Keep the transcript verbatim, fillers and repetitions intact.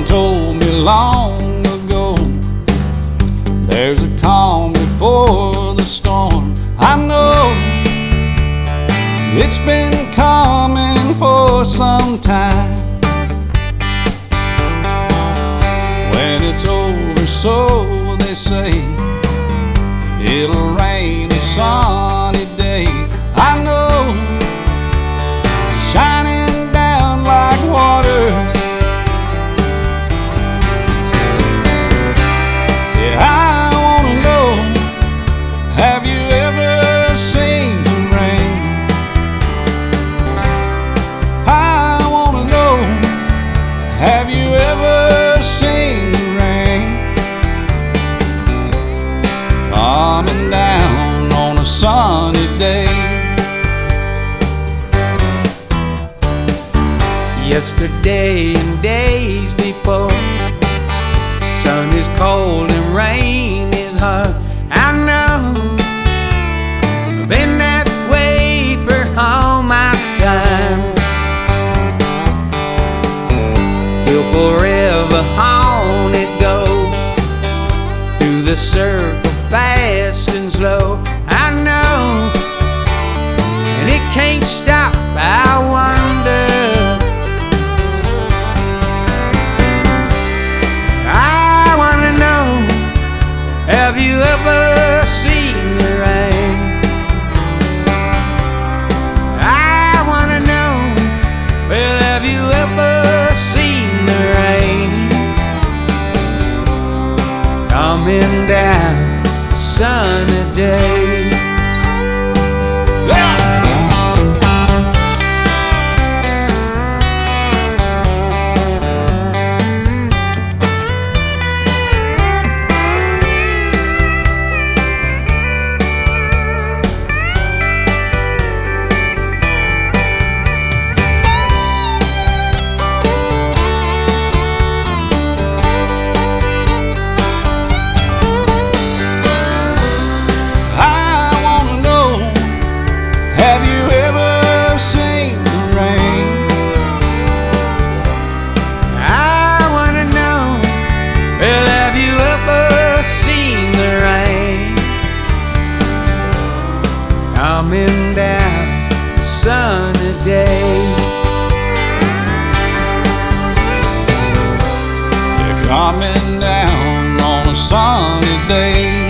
told me long ago, there's a calm before the storm. I know it's been coming for some time. When it's over, so they say, it'll rain a sunny day. I know, shining down like water. Yeah, I wanna know, have you ever seen the rain? I wanna know, have you ever seen the rain coming down on a sunny day? Yesterday and days before, sun is cold and rain is hot. I know I've been that way for all my time, till forever on it goes, through the circle fast and slow. I know, and it can't stop. I wonder, have you ever seen the rain? I wanna know, well, have you ever seen the rain coming down a sunny day? Have you ever seen the rain? I wanna know, well, have you ever seen the rain coming down a sunny day? They're coming down on a sunny day.